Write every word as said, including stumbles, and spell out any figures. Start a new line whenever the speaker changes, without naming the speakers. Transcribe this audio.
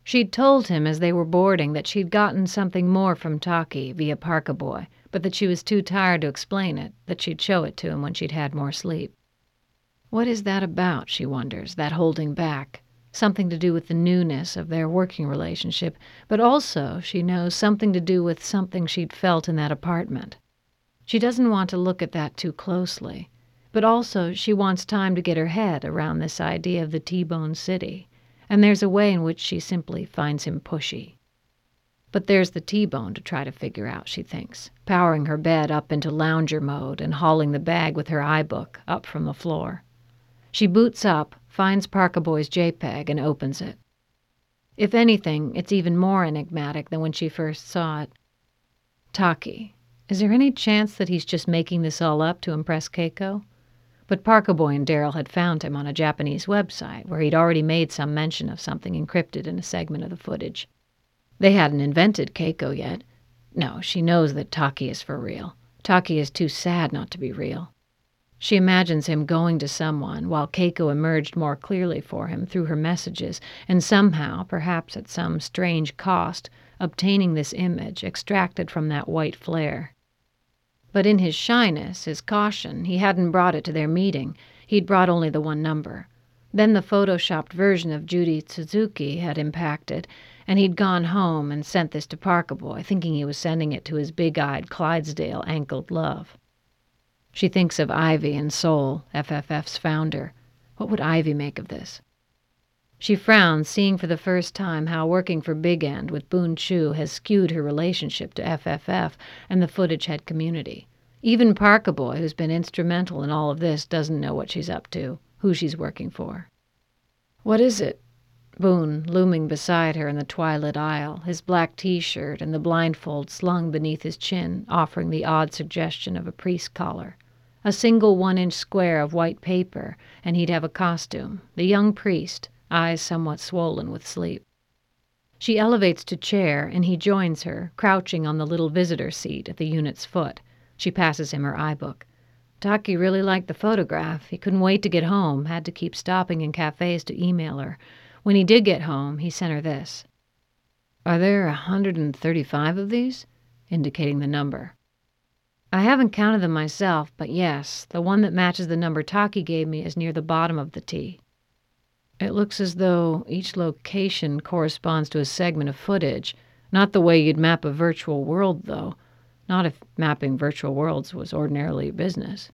She'd told him as they were boarding that she'd gotten something more from Taki via Parkaboy, but that she was too tired to explain it, that she'd show it to him when she'd had more sleep. What is that about, she wonders, that holding back? Something to do with the newness of their working relationship, but also, she knows, something to do with something she'd felt in that apartment. She doesn't want to look at that too closely, but also she wants time to get her head around this idea of the T-Bone City, and there's a way in which she simply finds him pushy. But there's the T-Bone to try to figure out, she thinks, powering her bed up into lounger mode and hauling the bag with her iBook up from the floor. She boots up, finds Parkaboy's JPEG, and opens it. If anything, it's even more enigmatic than when she first saw it. Taki. Is there any chance that he's just making this all up to impress Keiko? But Parkaboy and Daryl had found him on a Japanese website where he'd already made some mention of something encrypted in a segment of the footage. They hadn't invented Keiko yet. No, she knows that Taki is for real. Taki is too sad not to be real. She imagines him going to someone while Keiko emerged more clearly for him through her messages, and somehow, perhaps at some strange cost, obtaining this image extracted from that white flare. But in his shyness, his caution, he hadn't brought it to their meeting. He'd brought only the one number. Then the photoshopped version of Judy Suzuki had impacted, and he'd gone home and sent this to Parkaboy, thinking he was sending it to his big-eyed Clydesdale ankled love. She thinks of Ivy and Soul, F F F's founder. What would Ivy make of this? She frowns, seeing for the first time how working for Big End with Boon Chu has skewed her relationship to F F F and the footage head community. Even Parkaboy, who's been instrumental in all of this, doesn't know what she's up to, who she's working for. What is it? Boone, looming beside her in the twilit aisle, his black T-shirt and the blindfold slung beneath his chin, offering the odd suggestion of a priest collar. A single one-inch square of white paper, and he'd have a costume, the young priest, eyes somewhat swollen with sleep. She elevates to chair, and he joins her, crouching on the little visitor seat at the unit's foot. She passes him her iBook. Taki really liked the photograph. He couldn't wait to get home, had to keep stopping in cafes to email her. When he did get home, he sent her this. Are there a hundred and thirty-five of these? Indicating the number. I haven't counted them myself, but yes, the one that matches the number Taki gave me is near the bottom of the T. It looks as though each location corresponds to a segment of footage, not the way you'd map a virtual world, though, not if mapping virtual worlds was ordinarily business.